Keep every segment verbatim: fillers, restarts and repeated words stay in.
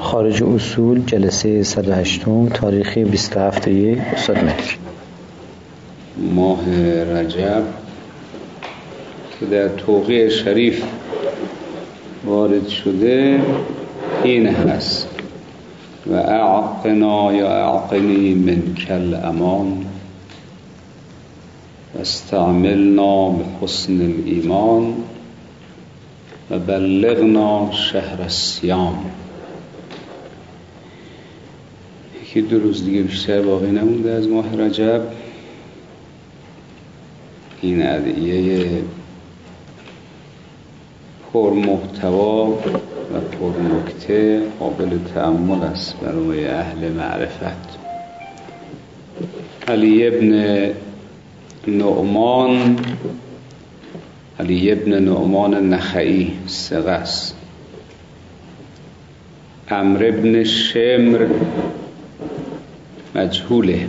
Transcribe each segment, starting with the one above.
خارج اصول جلسه صد و هشت تاریخ بیست و هفت استاد مهر. ماه رجب که در توقیع شریف وارد شده این هست: و اعقنا یا اعقنی من کل امان و استعملنا بحسن الایمان و بلغنا شهر الصیام. یکی دو روز دیگه بیشتر باقی نمونده از ماه رجب. این ادعیه پر محتوا و پر نکته قابل تأمل است برای اهل معرفت. علی ابن نعمان علی ابن نعمان نخعی ثقه است. عمرو ابن شمر مجهوله.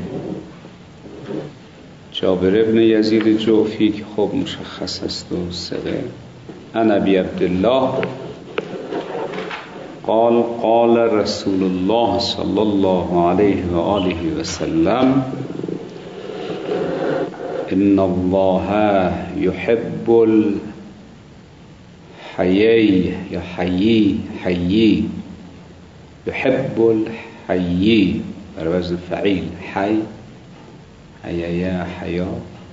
جابر ابن یزید جعفی که خب مشخص است و ثقه. عن ابی عبدالله قال قال رسول الله صلی الله علیه و آله و سلم ان الله يحب الحيي یا حیی حیی يحب الحیی بر وزن فعیل حی حییا حیا.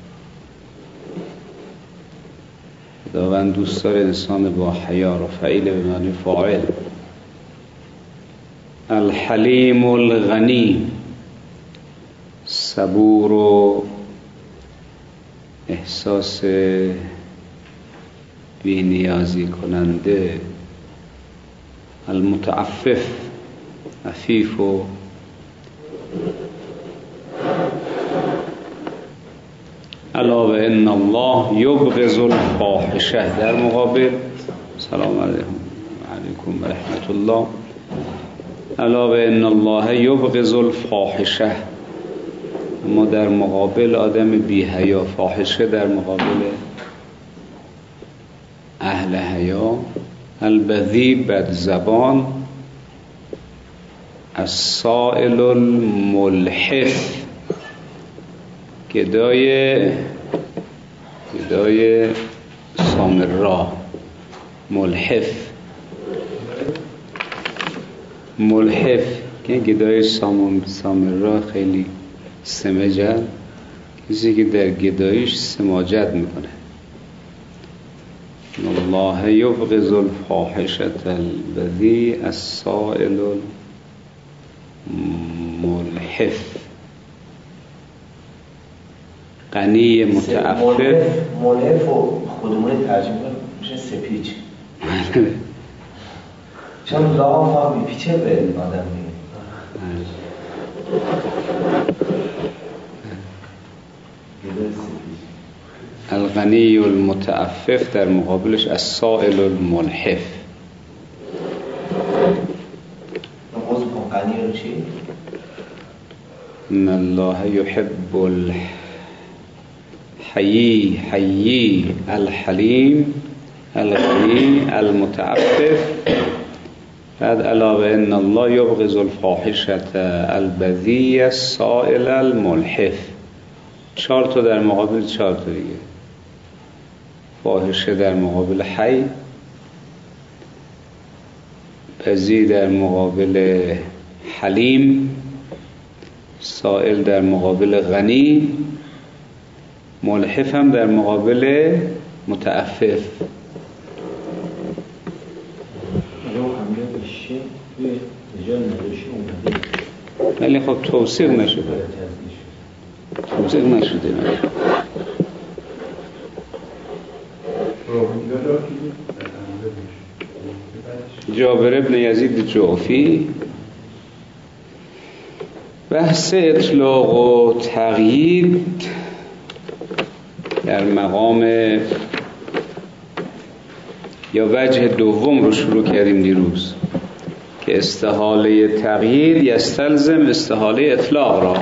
خداوند دوست داره انسان با حیا رو فعیل به معنی فاعل. الحلیم الغنی صبور و احساس بی‌نیازی کننده. المتعفف عفیف و الا و ان الله یبغض الفاحشه. در مقابل سلام علیکم علیکم و رحمت الله. الا و ان الله یبغض الفاحشه. اما در مقابل آدم بی حیا. فاحشه در مقابل اهل حیا. البذی بد زبان. السائل الملحف گدای گدای سامرا. ملحف ملحف که گدای سامرا خیلی سمجه، کسی که در گدایش سماجت میکنه. الله یبغض الفاحشه البذی السائل الملحف. غنی متعفف. ملحف و خودمونی ترجمه میشه سپیچ. چون لاف هم میپیچه به آدم میگه. الغنی المتعفف در مقابلش السائل الملحف. نماز کن غنی رو چی؟ ان الله يحب الحيي حيي الحليم الغني المتعفف. بعد علاوه ان الله يبغض الفاحشه البذيء السائل الملحف. چهار تا در مقابل چهار تا دیگه. فاحشه در مقابل حی، بذی در مقابل حلیم، سائل در مقابل غنی، ملحف هم در مقابل متعفف. ولی خب توصیق نشده توصیق نشده جابر ابن یزید جعفی. بحث اطلاق و تقیید در مقام یا وجه دوم رو شروع کردیم دیروز که استحاله تقیید یستلزم استحاله اطلاق را.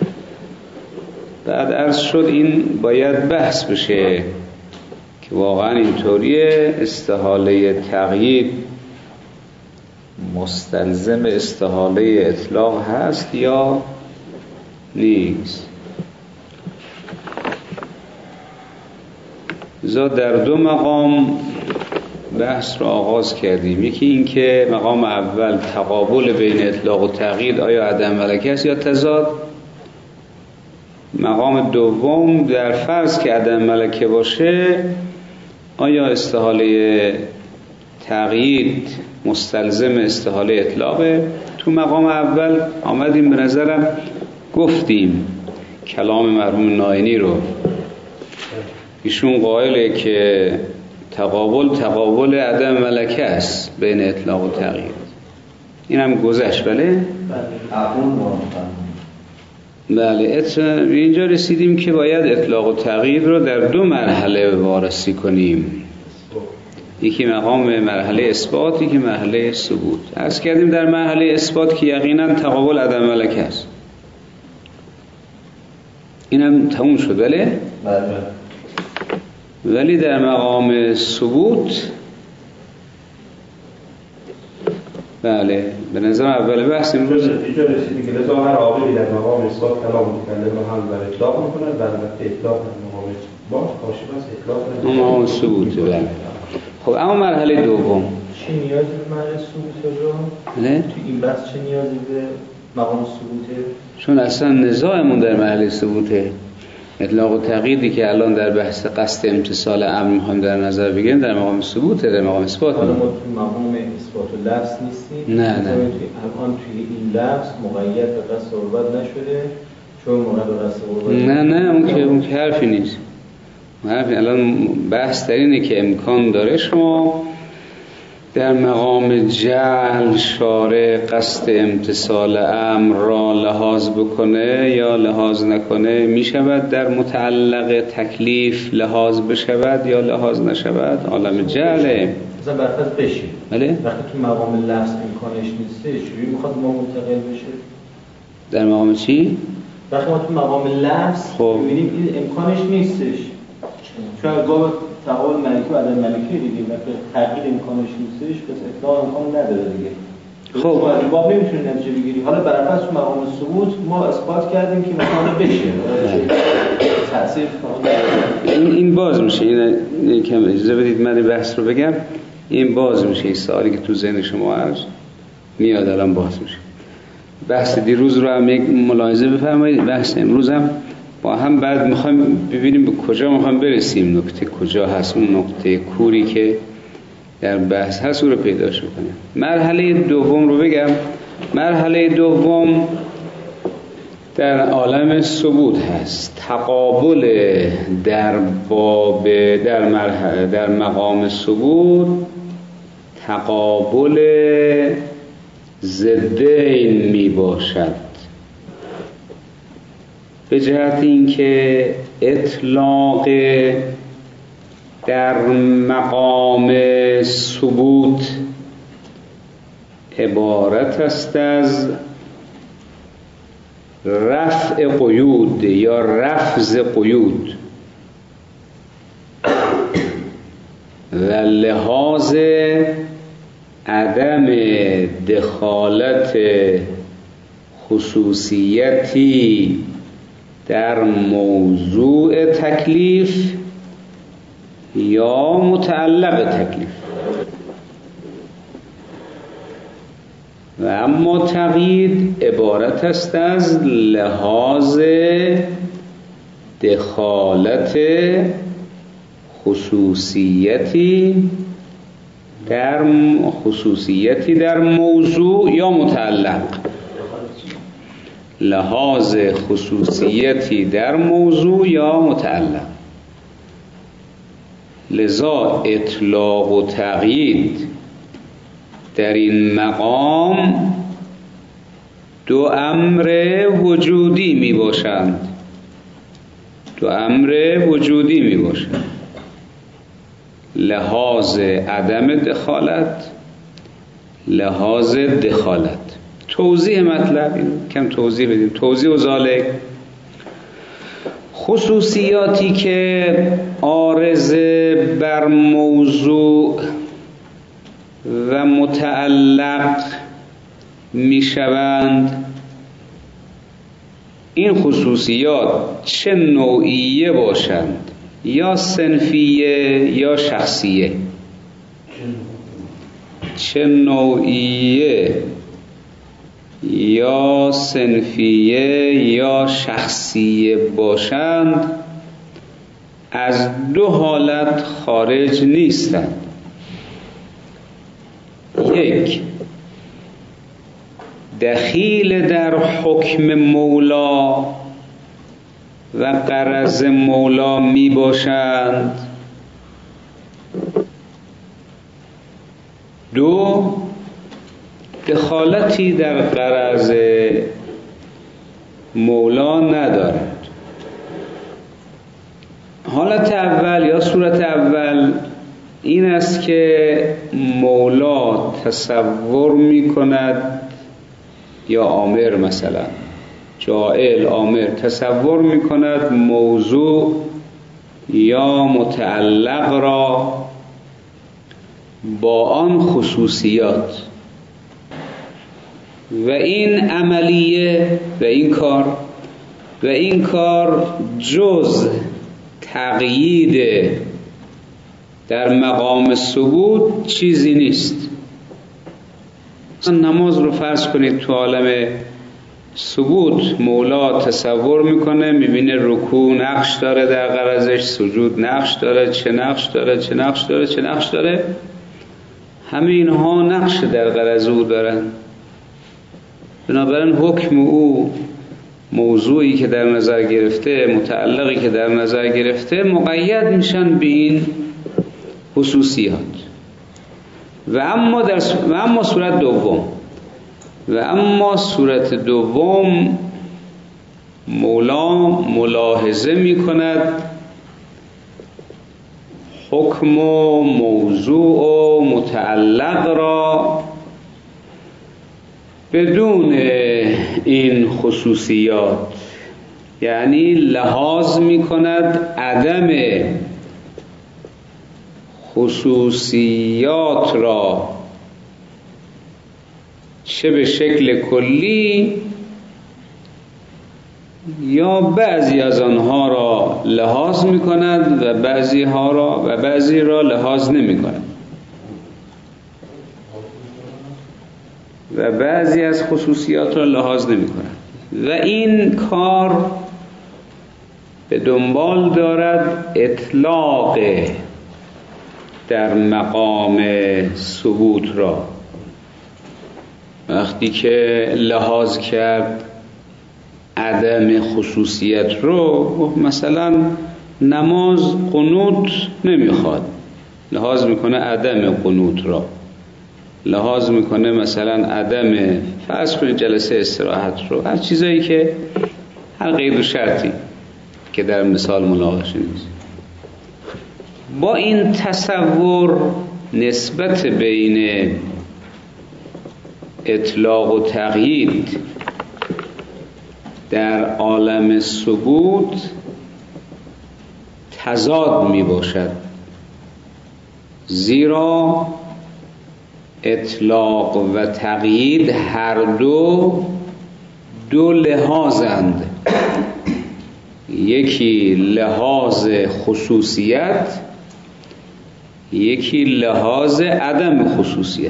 بعد عرض شد این باید بحث بشه که واقعا اینطوریه. استحاله تقیید مستلزم استحاله اطلاق هست یا نیست. لذا در دو مقام بحث رو آغاز کردیم. یکی این که مقام اول تقابل بین اطلاق و تقیید آیا عدم ملکه است یا تضاد. مقام دوم در فرض که عدم ملکه باشه آیا استحاله تقیید مستلزم استحاله اطلاقه. تو مقام اول آمدیم به نظرم گفتیم کلام مرحوم ناینی رو، ایشون قائله که تقابل تقابل عدم ملکه است بین اطلاق و تقیید. این هم گذشت. بله بله اینجا رسیدیم که باید اطلاق و تقیید رو در دو مرحله وارسی کنیم، یکی مقام مرحله اثبات، یکی مرحله ثبوت. عرض کردیم در مرحله اثبات که یقینا تقابل عدم ملکه است، اینم تموم شد. بله ولی در مقام ثبوت بله به نظر اول بحث امروز اینجا رسیدی که لذا هر عاملی در مقام اثبات کلام متکلم رو هم در اطلاق میکنه و البته اطلاق در مقام اثبات کاشف از اطلاق در مقام ثبوت. بله خب اما مرحله دوم چه نیازی به مرحله ثبوت رو؟ نه تو این بحث چه نیازی به مقام ثبوته؟ چون اصلا نزاعمون در مرحله ثبوته. اطلاق و تقییدی که الان در بحث قصد امتصال امر میخوایم در نظر بگیریم در مقام ثبوته، در مقام اثبات حالا ما تو مقام اثبات و لفظ نیستیم. نه نه الان توی این لفظ مقید به قصد قربت نشده چون مقید به قصد قربت نه نه اون که اون که حرفی نیست. حرفی الان بحث در اینه که امکان داره شما در مقام جعل شارع قصد امتصال امر را لحاظ بکنه یا لحاظ نکنه، می شود در متعلق تکلیف لحاظ بشود یا لحاظ نشود. عالم جعله مثلا برفض بشه بله؟ وقتی تو مقام لفظ امکانش نیسته چجوری میخواد ما منتقل بشه؟ در مقام چی؟ وقتی ما تو مقام لفظ خب میبینیم این امکانش نیستش، چون اگه تقابل ملکی و عدم ملکی دیگه وقتی تغییر امکانش نیستش پس اطلاق امکان نداره دیگه. خب از باب نمیتونی نتیجه بگیری. حالا برعکس تو مقام ثبوت ما اثبات کردیم که امکان بشه تاثیر این این باز میشه. این کم اجازه بدید من بحث رو بگم. این باز میشه، این سوالی که تو ذهن شما هست میاد الان باز میشه. بحث دیروز رو هم یک ملاحظه بفرمایید، بحث امروز هم با هم بعد میخوایم ببینیم به کجا میخوایم برسیم، نکته کجا هست، اون نقطه کوری که در بحث هست رو پیداش بکنیم. مرحله دوم رو بگم. مرحله دوم در عالم ثبوت هست. تقابل در باب در مرحله در مقام ثبوت تقابل ضدین می باشد، به جهت اینکه اطلاق در مقام ثبوت عبارت است از رفع قیود یا رفض قیود و لحاظ عدم دخالت خصوصیتی در موضوع تکلیف یا متعلق تکلیف. و اما تقیید عبارت است از لحاظ دخالت خصوصیتی در خصوصیتی در موضوع یا متعلق. لحاظ خصوصیتی در موضوع یا متعلق. لذا اطلاق و تقیید در این مقام دو امر وجودی می باشند. دو امر وجودی می باشند. لحاظ عدم دخالت، لحاظ دخالت. توضیح مطلب این کم توضیح بدیم. توضیح و ذالک خصوصیاتی که عارض بر موضوع و متعلق می شوند، این خصوصیات چه نوعیه باشند، یا صنفیه یا شخصیه، چه نوعیه یا صنفیه یا شخصیه باشند، از دو حالت خارج نیستند. یک، دخیل در حکم مولا و غرض مولا می باشند. دو، دخالتی در غرض مولا ندارد. حالت اول یا صورت اول این است که مولا تصور می کند، یا آمر مثلا جاعل آمر تصور می کند موضوع یا متعلق را با آن خصوصیات، و این عملیه و این کار و این کار جز تقیید در مقام ثبوت چیزی نیست. نماز رو فرض کنید تو عالم ثبوت مولا تصور میکنه، میبینه رکوع نقش داره در غرضش، سجود نقش داره، چه نقش داره چه نقش داره چه نقش داره همه اینها نقش در غرض او دارن. بنابراین حکم او، موضوعی که در نظر گرفته، متعلقی که در نظر گرفته، مقید میشن به این خصوصیات. و اما در و اما صورت دوم و اما صورت دوم مولا ملاحظه می کند حکم و موضوع و متعلق را بدون این خصوصیات، یعنی لحاظ می کند عدم خصوصیات را چه به شکل کلی یا بعضی از آنها را لحاظ می کند و بعضی ها را و بعضی را لحاظ نمی کند و بعضی از خصوصیات را لحاظ نمی کند و این کار به دنبال دارد اطلاق در مقام ثبوت را. وقتی که لحاظ کرد عدم خصوصیت رو، مثلا نماز قنوت نمیخواد، لحاظ میکنه عدم قنوت را، لحاظ میکنه مثلا عدم فرض کنید جلسه استراحت رو، هر چیزایی که هر قید و شرطی که در مثال مناقشه نیست. با این تصور نسبت بین اطلاق و تقیید در عالم ثبوت تضاد می باشد، زیرا اطلاق و تقیید هر دو دو لحاظند، یکی لحاظ خصوصیت، یکی لحاظ عدم خصوصیت،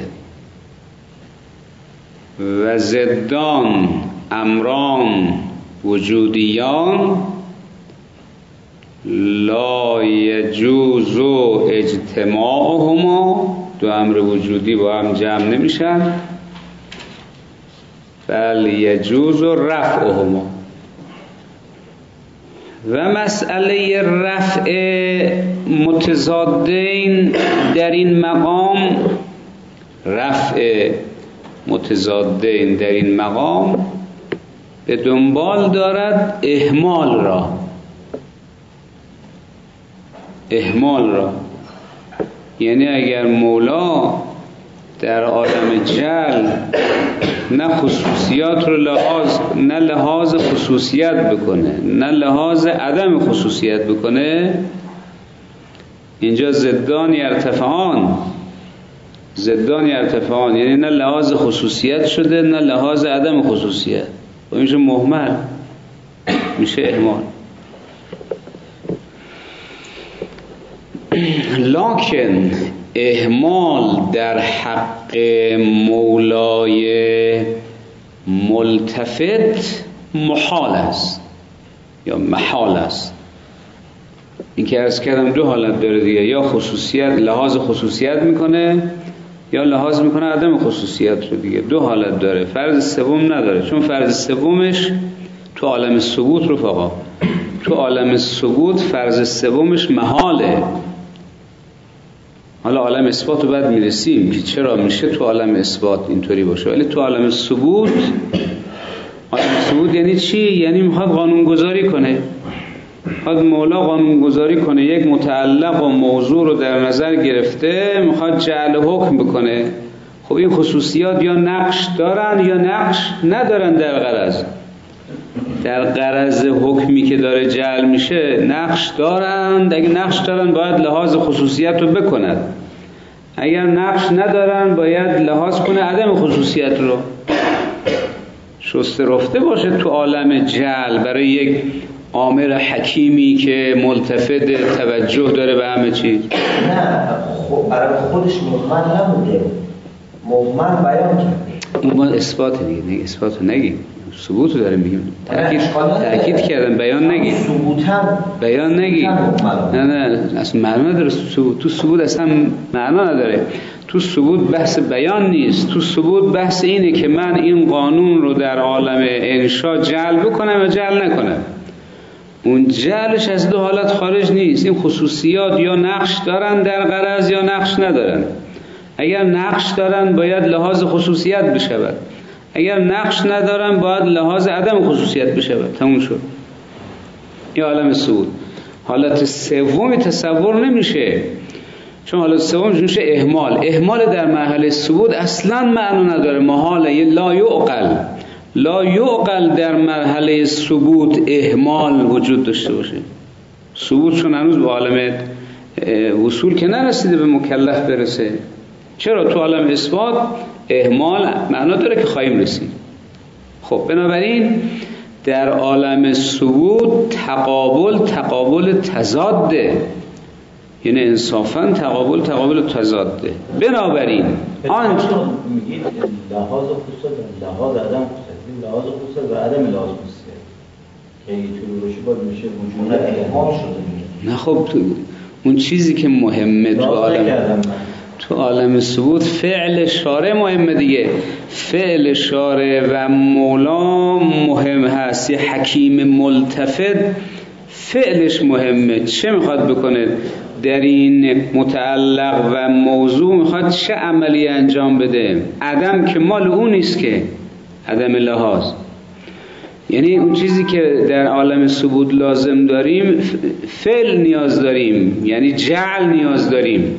و ضدان امران وجودیان لا یجوز اجتماعهما، دو امر وجودی با هم جمع نمیشن، بل یجوز رفعهما. و مسئله رفع متضادین در این مقام، رفع متضادین در این مقام به دنبال دارد اهمال را، اهمال را یعنی اگر مولا در عالم جل نه خصوصیات رو لحاظ نه لحاظ خصوصیت بکنه نه لحاظ عدم خصوصیت بکنه، اینجا ضدان ارتفاعان، ضدان ارتفاعان، یعنی نه لحاظ خصوصیت شده نه لحاظ عدم خصوصیت، و میشه مهمل، میشه اهمال. لکن اهمال در حق مولای ملتفت محال است یا محال است. این که عرض کردم دو حالت داره دیگه، یا خصوصیت لحاظ خصوصیت میکنه یا لحاظ میکنه عدم خصوصیت رو دیگه، دو حالت داره، فرض سوم نداره، چون فرض سومش تو عالم ثبوت رفقا، تو عالم ثبوت فرض سومش محاله. حالا عالم اثبات رو بعد میرسیم که چرا میشه تو عالم اثبات اینطوری باشه، ولی تو عالم ثبوت، عالم ثبوت یعنی چی؟ یعنی میخواد قانون گذاری کنه، میخواد مولا قانون گذاری کنه، یک متعلق و موضوع رو در نظر گرفته میخواد جعل حکم بکنه. خب این خصوصیات یا نقش دارن یا نقش ندارن در غرض. در غرض حکمی که داره جعل میشه نقش دارند، اگه نقش دارن باید لحاظ خصوصیت رو بکند، اگر نقش ندارن باید لحاظ کنه عدم خصوصیت رو. شسته رفته باشه تو عالم جعل برای یک آمر حکیمی که ملتفت توجه داره به همه چیز. نه خب برای خودش مهمل نبوده، مهمل بیان کرده. اون باید اثبات دیگه، نه اثبات رو نگیم، ثبوت رو داریم میگیم، تأکید تأکید کردن، بیان نگی، بیان نگی، نه نه اصلا معنا نداره ثبوت، تو ثبوت اصلا معنا نداره، تو ثبوت بحث بیان نیست، تو ثبوت بحث اینه که من این قانون رو در عالم انشاء جعل بکنم و جعل نکنم. اون جعلش از دو حالت خارج نیست، این خصوصیات یا نقش دارن در غرض یا نقش ندارن. اگر نقش دارن باید لحاظ خصوصیت بشود، اگر نقش ندارن باید لحاظ عدم خصوصیت بشود. تموم شد. این عالم ثبوت. حالت سومی تصور نمیشه، چون حالت سوم میشه اهمال. اهمال در مرحله ثبوت اصلا معنی نداره، محاله، لا یعقل. لا یعقل در مرحله ثبوت اهمال وجود داشته باشه. ثبوت چون هنوز به عالم وصول که نرسیده به مکلف برسه. چرا تو عالم اثبات اهمال معنا داره که خواهیم رسید. خب بنابراین در عالم ثبوت تقابل تقابل تضاده، یعنی انصافا تقابل تقابل تضاده. بنابراین آنچه میگید لحاظ خصوصیت، لحاظ عدم خصوصیت، لحاظ خصوصیت و عدم لحاظ خصوصیت که اینطوری باشه باید میشه وجود اهمال شده. نه خب تو اون چیزی که مهمه تو عالم تو عالم ثبوت فعل شارع مهمه دیگه. فعل شارع و مولا مهم هست. یه حکیم ملتفت فعلش مهمه، چه میخواد بکنه در این متعلق و موضوع، میخواد چه عملی انجام بده. عدم که مال اون نیست که، عدم لحاظ، یعنی اون چیزی که در عالم ثبوت لازم داریم فعل نیاز داریم، یعنی جعل نیاز داریم.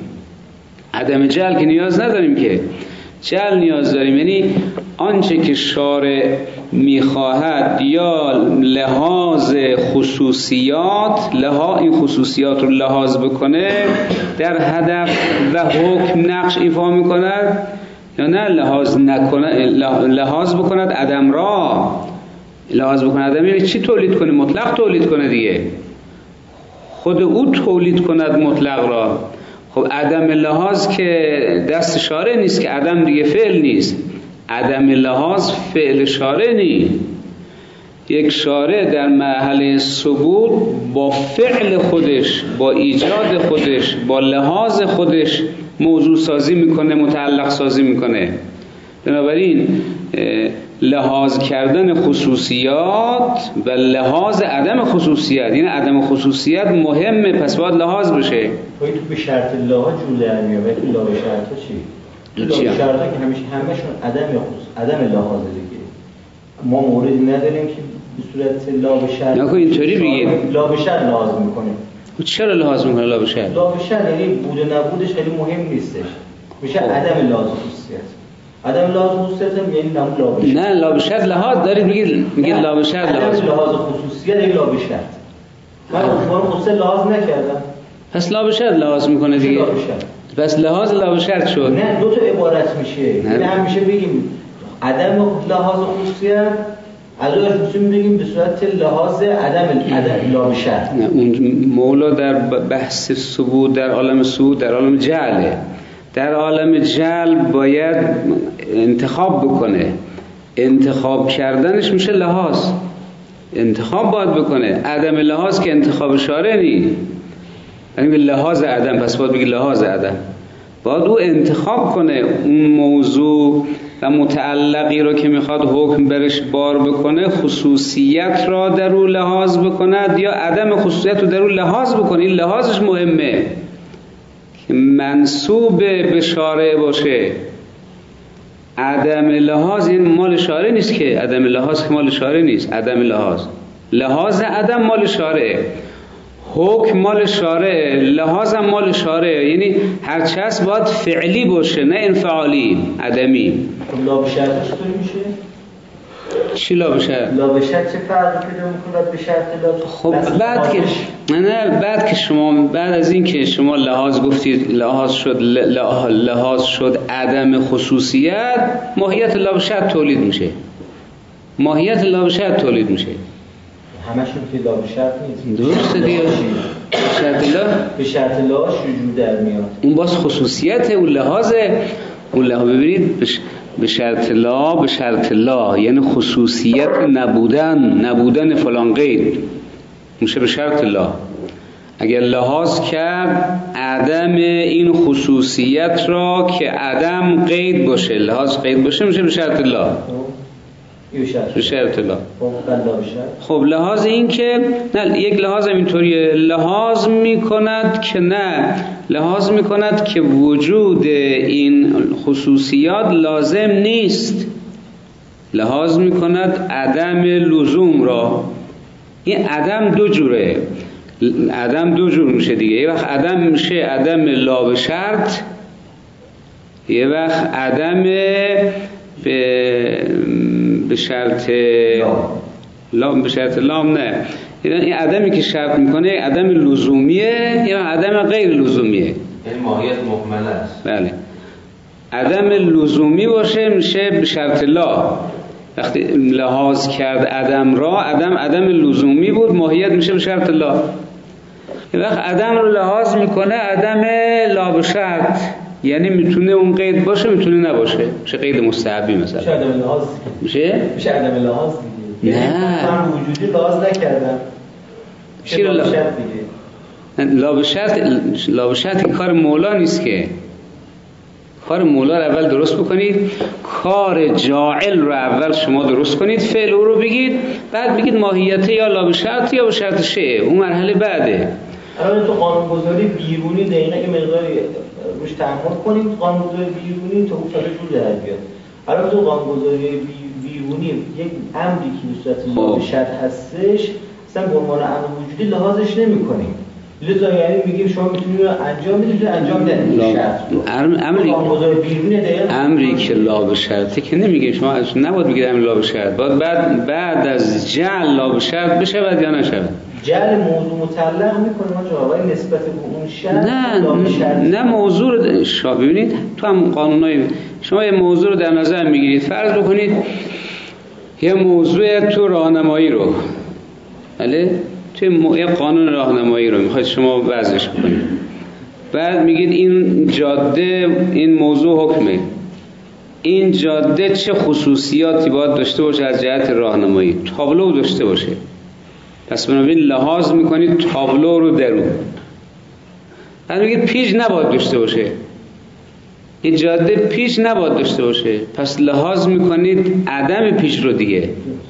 عدم جعل که نیاز نداریم که، جعل نیاز داریم، یعنی آنچه که شارع میخواهد یا لحاظ خصوصیات، لحاظ این خصوصیات رو لحاظ بکنه در هدف و حکم نقش ایفا میکند، یا نه لحاظ نکنه، لحاظ بکند عدم را. لحاظ بکنه عدم یعنی چی؟ تولید کنه، مطلق تولید کنه دیگه، خود او تولید کند مطلق را. خب عدم لحاظ که دست شارع نیست که، عدم دیگه فعل نیست، عدم لحاظ فعل شارع نیست. یک شارع در مرحله ثبوت با فعل خودش، با ایجاد خودش، با لحاظ خودش موضوع سازی میکنه، متعلق سازی میکنه. بنابراین لحاظ کردن خصوصیات و لحاظ عدم خصوصیت، یعنی عدم خصوصیت مهمه، پس باید لحاظ بشه. تو به شرط لحاظ جمله در میاد، ولی لا به شرط چی؟ لا به شرط که همیشه همشون عدم یا خصوص عدم لحاظ دیگه. ما موردی نداریم که به صورت لا به شرط. نکن اینطوری بگید. لا به شرط لحاظ میکنه. چرا لحاظ میکنه لا به شرط؟ لا به شرط یعنی بود و نبودش خیلی مهم نیستش. میشه عدم لحاظ خصوصیت. عدم لحاظ خصوصیت یعنی نام لا به شرط. نه لا به شرط لحاظ دارید میگید، میگید لا به شرط لحاظ. عدم لحاظ خصوصیت یعنی لا به شرط. من اون خصوصیت لحاظ نکردم. پس لا به شرط لحاظ میکنه دیگه. پس لحاظ لا به شرط شد. نه دو تا عبارت میشه. یعنی همیشه بگیم عدم لحاظ خصوصیت، علاوه بر بگیم به صورت لحاظ عدم عدم لا به شرط. نه اون مولا در بحث ثبوت در عالم ثبوت در عالم جعله. در عالم جعل باید انتخاب بکنه، انتخاب کردنش میشه لحاظ. انتخاب باید بکنه، عدم لحاظ که انتخاب شارع نی. یعنی لحاظ عدم، پس باید بگی لحاظ عدم. باید او انتخاب کنه اون موضوع و متعلقی رو که میخواد حکم برش بار بکنه خصوصیت را در او لحاظ بکند یا عدم خصوصیت رو در او لحاظ بکنه. این لحاظش مهمه که منسوب به شارع باشه. عدم لحاظ این مال شارع نیست که، عدم لحاظ که مال شارع نیست. عدم لحاظ لحاظ عدم مال شارع، حکم مال شارع، لحاظ هم مال شارع. یعنی هر چیز باید فعلی باشه نه انفعالی عدمی. لا به شرط چطور میشه؟ چی لا به شرط؟ لا به شرط چه فرقی پیدا میکنه به شرط لا؟ خب بعد که نه نه بعد که شما بعد از این که شما لحاظ گفتید لحاظ شد لحاظ شد عدم خصوصیت، ماهیت لا به شرط تولید میشه. ماهیت لا به شرط تولید میشه. همشون که لا به شرط نیست. درسته دیگه. شرط لا به شرط لا شجوع در میاد. اون باز خصوصیت اون لحاظه. اون لحاظ ببینید بش... به شرط لا به شرط لا یعنی خصوصیت نبودن نبودن فلان قید میشه به شرط لا. اگر لحاظ کرد عدم این خصوصیت را که عدم قید باشه، لحاظ قید باشه میشه به شرط لا. به شرط لا. خب لحاظ این که نه یک لحاظ اینطوریه، لحاظ میکند که نه لحاظ میکند که وجود این خصوصیات لازم نیست. لحاظ میکند عدم لزوم را. این عدم دو جوره، عدم دو جور میشه دیگه. یه وقت عدم میشه عدم لا به شرط، یه وقت عدم به به شرط لام به شرط لام نه. این عدمی که شرط میکنه عدم لزومیه یا عدم غیر لزومیه. این ماهیت مهمل است. بله. عدم لزومی باشه میشه به شرط لا. وقتی لحاظ کرد عدم را، عدم عدم لزومی بود، ماهیت میشه به شرط لا. این وقت عدم رو لحاظ میکنه عدم لا به شرط، یعنی میتونه اون قید باشه میتونه نباشه. میشه قید مستحبی مثلا. میشه عدم لحاظ میشه؟ میشه عدم لحاظ دیگه. نه. من وجودی لحاظ نکردم. چی لا به شرط دیگه؟ لا به شرط لا به شرط کار مولا نیست که. کار مولا رو اول درست بکنید، کار جاعل رو اول شما درست کنید، فعل او رو بگید، بعد بگید ماهیت یا لا به شرط یا به شرط شیء. اون مرحله بعده. الان تو قانونگذاری بیرونی دقیقاً یه مقداری روش تحمل کنیم. قانونگذاری بیرونی تا اون سال جور در بیاد. الان تو قانونگذاری بیرونی یک امری که به صورت لا به شرط هستش اصلا به عنوان امر وجودی لحاظش نمی‌کنیم. لذا یعنی میگیم شما میتونید رو انجام بدید انجام ندید شرط. امری امری که لا به شرطه که نمیگیم شما نباید بگید امر لا به شرط. بعد بعد بعد از جعل لا به شرط بشود یا نشود. جعل موضوع متعلق میکنه ما جوابای نسبت به اون شرط. نه نه موضوع رو شما ببینید تو هم قانونای شما یه موضوع رو در نظر میگیرید. فرض بکنید یه موضوع تو راهنمایی رو بله توی یه قانون راهنمایی رو میخواید شما وضعش کنید، بعد میگید این جاده این موضوع حکمه، این جاده چه خصوصیاتی باید داشته باشه از جهت راهنمایی؟ تابلو داشته باشه. پس بنابراین لحاظ میکنید تابلو رو درون. بعد میگید پیچ نباید داشته باشه، این جاده پیچ نباید داشته باشه، پس لحاظ میکنید عدم پیچ رو دیگه.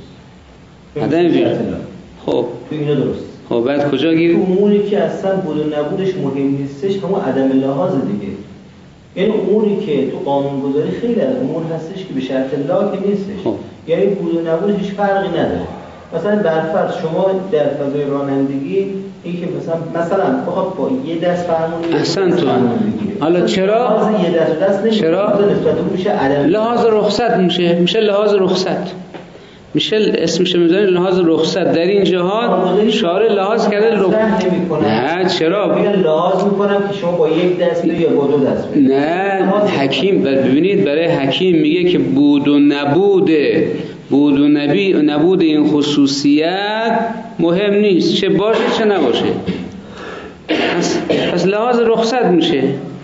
عدم پیچ. خب تو اینا درست. خب بعد کجا گیرید؟ اموری که اصلا بود و نبودش مهم نیستش همون عدم لحاظ دیگه. یعنی اموری که تو قانونگذاری خیلی از امور هستش که به شرط لا که نیستش. خب. یعنی بود و نبود هیچ فرقی نداره. مثلا برفرض شما در فضای رانندگی این که مثلا مثلا بخواد با یه دست فرمون احسن تو حالا چرا یه دست دست نمیشه، چرا نسبت اون میشه عدم لحاظ رخصت میشه میشه لحاظ رخصت. میشه اسمش میذارین لحاظ رخصت. در این جهاد شارع لحاظ کرده رخ... نه چرا میگن لحاظ میکنم که شما با یک دست یا با دو دست بید. نه حکیم ببینید برای حکیم میگه که بود و نبود بود و نبی نبود این خصوصیت مهم نیست، چه باشه چه نباشه. پس, پس لحاظ رخصت میشه،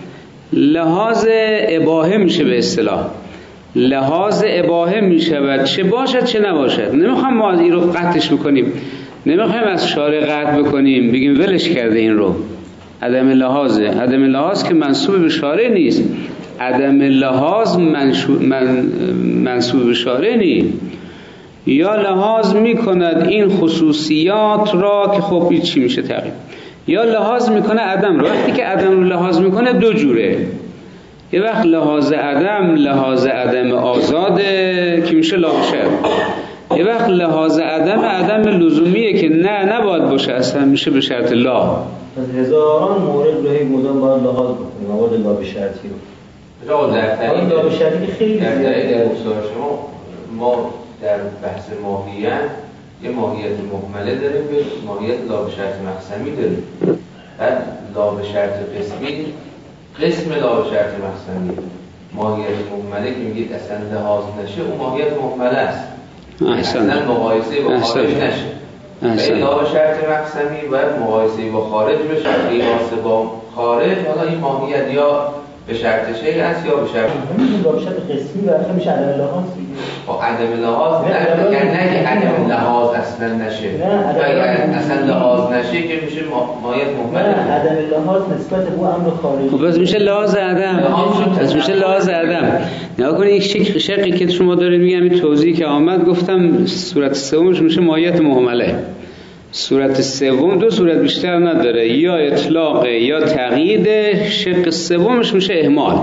لحاظ اباحه میشه، به اصطلاح لحاظ اباحه میشود، چه باشد چه نباشد. نمیخوام ما این رو قطعش بکنیم، نمیخوایم از شارع قطع بکنیم بگیم ولش کرده این رو. عدم لحاظه، عدم لحاظ که منسوب به شارع نیست، عدم لحاظ من منسوب به شارع نیست. یا لحاظ میکند این خصوصیات را که خب چی میشه تقریبا، یا لحاظ میکنه عدم رو. وقتی که عدم رو لحاظ میکنه دو جوره، یه وقت لحاظ عدم لحاظ عدم آزاده که میشه لابشر، یه وقت لحاظ عدم عدم لزومیه که نه نباید باشه اصلا، میشه به شرط لا. از هزاران مورد روی مدام باید لحاظ بکنیم مواد لا به شرطی رو. آقا در تایید لا به شرطی که خیلی در تایید در گفتار شما ما در بحث ماهیت یه ماهیت مهمله داریم، به ماهیت لا به شرط مقسمی داریم. بعد لا به شرط قسمی قسم لا به شرط مقسمی، ماهیت مهمله که میگید اصلا لحاظ نشه اون ماهیت مهمله است، اصلا مقایسه با خارج نشه. این لا به شرط مقسمی باید مقایسه با خارج بشه، قیاس با خارج. حالا این ماهیت یا به شرط شیء است یا به شرط همین لا به شرط قسمی برای میشه عدم لحاظ دیگه. با عدم لحاظ نه، یعنی نه عدم لحاظ اصلا نشه، نه اصلا لحاظ نشه که میشه ماهیت مهمل. نه عدم لحاظ نسبت به امر خارجی. خب بس میشه لحاظ عدم، بس میشه لحاظ عدم. نگاه کنید یک شق شقی که شما دارید میگم این توضیحی که آمد گفتم صورت سومش میشه ماهیت مهمله. صورت سوم دو صورت بیشتر نداره، یا اطلاق یا تقیید. شق سومش میشه اهمال.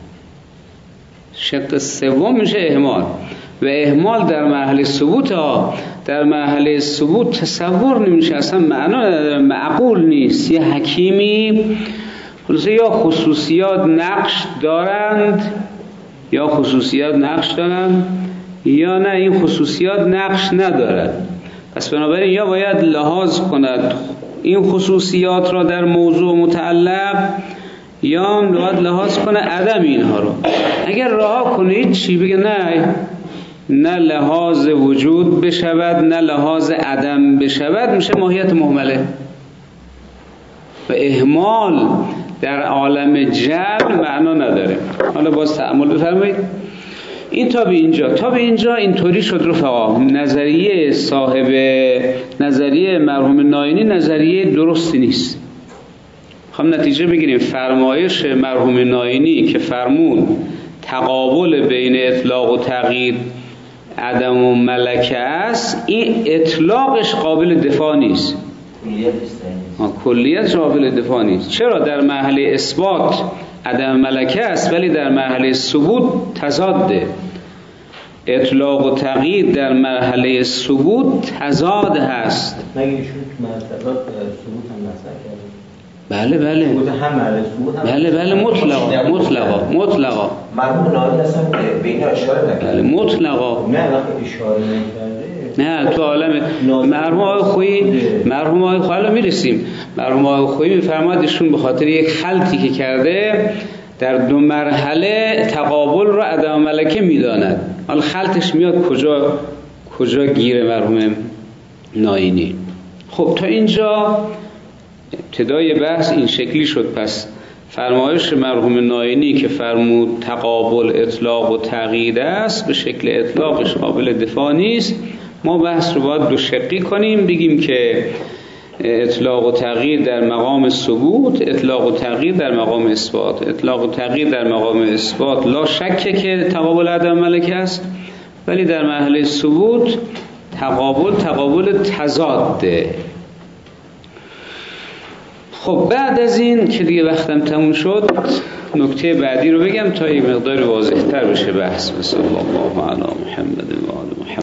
شق سوم میشه اهمال و اهمال در مرحله ثبوت ها در مرحله ثبوت تصور نمیشه، اصلا معنا نداره، معقول نیست. یه حکیمی خلاصه یا خصوصیات نقش دارند یا خصوصیات نقش دارند یا نه این خصوصیات نقش ندارند. پس بنابراین یا باید لحاظ کند این خصوصیات را در موضوع متعلق یا باید لحاظ کنه عدم اینها رو. اگر رها کنید چی بگه نه نه لحاظ وجود بشود نه لحاظ عدم بشود، میشه ماهیت مهمله. و اهمال در عالم جبر معنا نداره. حالا باز تأمل بفرمایید. این تا به اینجا تا به اینجا اینطوری شد رفقا. نظریه صاحب نظریه مرحوم ناینی نظریه درستی نیست. خواهم نتیجه بگیریم فرمایش مرحوم ناینی که فرمون تقابل بین اطلاق و تقیید عدم و ملکه است، این اطلاقش قابل دفاع نیست، کلیتش قابل دفاع نیست. چرا؟ در مرحله اثبات عدم ملکه است ولی در مرحله ثبوت تضاده. اطلاق و تقیید در مرحله ثبوت تضاد هست. مگه ایشون مرتبات ثبوت هم مطرح کرده؟ بله بله ثبوت هم مرحله ثبوت هم بله بله مطلقا مطلقا مطلقا مرحوم ناینی اصلا به این اشاره نکرد. بله مطلقا نه وقتی اشاره نکرده نه تو عالم مرحوم آقای خویی مرحوم آقای خویی میرسیم. مرحوم آقای خویی میفرماد ایشون به خاطر یک خلطی که کرده در دو مرحله تقابل رو عدم ملکه میداند. حالا خلطش میاد کجا کجا گیر مرحوم ناینی. خب تا اینجا ابتدای بحث این شکلی شد. پس فرمایش مرحوم ناینی که فرمود تقابل اطلاق و تقیید است به شکل اطلاقش قابل دفاع نیست. ما بحث رو باید دو شقی کنیم، بگیم که اطلاق و تقیید در مقام ثبوت، اطلاق و تقیید در مقام اثبات. اطلاق و تقیید در مقام اثبات لا شکه که تقابل عدم ملکه است، ولی در مرحله ثبوت تقابل تقابل تضاده. خب بعد از این که دیگه وقتم تموم شد نکته بعدی رو بگم تا یک مقدار واضح تر بشه بحث. بسم الله علی محمد و آل محمد.